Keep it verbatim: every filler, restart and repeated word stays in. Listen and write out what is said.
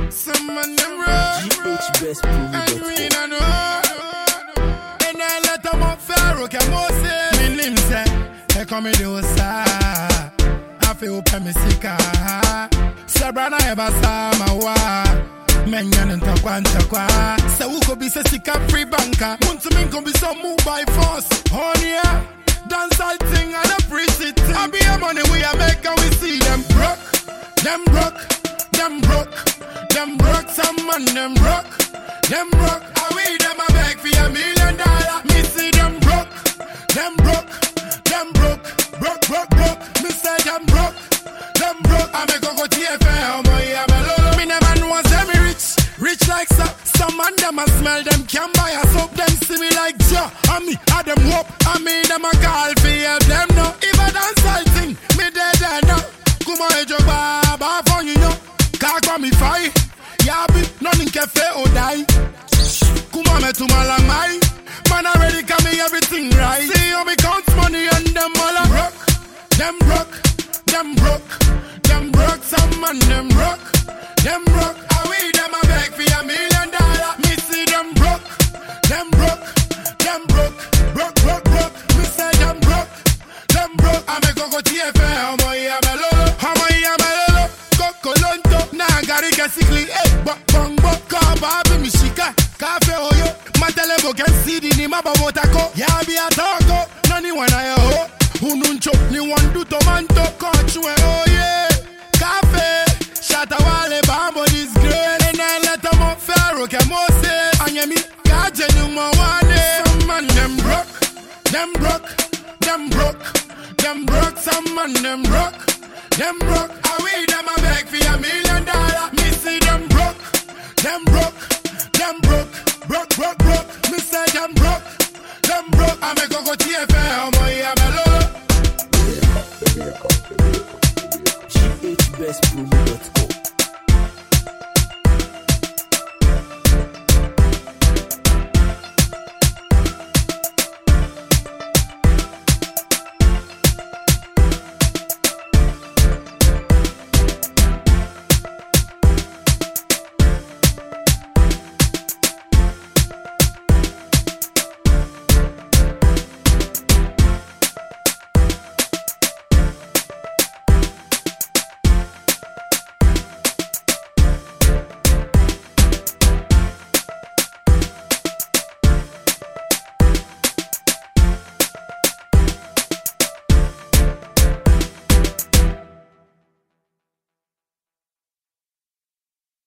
Some of them rough. G H best promo dot And we com. don't know. And I let them up Pharaoh, can Moses. Me name say, hey come me do sa. I feel pemisika. Sabrana eba sa mawa. Menyan and takwan takwa. Sa uko be se sika free banker. Muntu min kon be some move by force. Honey, dance all thing and a preach it. I be a money we a make and we see them broke. Them broke. Them broke. Them broke. Some man them broke. Them broke. I we them a beg for a million dollar. Me see them broke. Them broke. Them broke. Broke, broke, broke. Me say them broke. Them broke. I make go go T F M. Me never know say me rich. Rich like so. Some man them a smell them can buy a soap. Them see me like Joe. And me a them whoop. I mean them a call for help. Them know. If I dance all thing, me dead there now. Come on, your baba for you know. Kaka me fight. Yeah, be nothing cafe or die. Come on, me to my long my. Man already got me everything right. See how me count money and them all a broke. Them broke. Them broke. Them broke. Some man them broke. Them broke. I we them a beg for a million dollar. Me see them broke. Them broke. Them broke. Broke, broke, broke. Me say them broke. Them broke. I me go go T F M. How I am a lolo. How I am a lolo. Coco lonto. Nah, gari kasikli. Eh, bok bong bok. Kaba be mi shika. Cafe oyo. Matelevo can see the name about Botako. Ya be a taco. Nani wana yo ho. Ununcho. Ni wandu tomanto. Kochwe oh yeah. Cafe. Shata wale bambo this great. And I let them up Pharaoh ke Moses. Anyemi. Kaje numa wane. Some man them broke. Them broke. Them broke. Them broke. Some man them broke. Them broke. I we them a beg for a million dollar. Me see them broke. Them broke. Them broke. Broke, broke, broke. Me say them broke. Them broke. I make go go T F M. Oh yeah, me lolo. G H best promo dot com.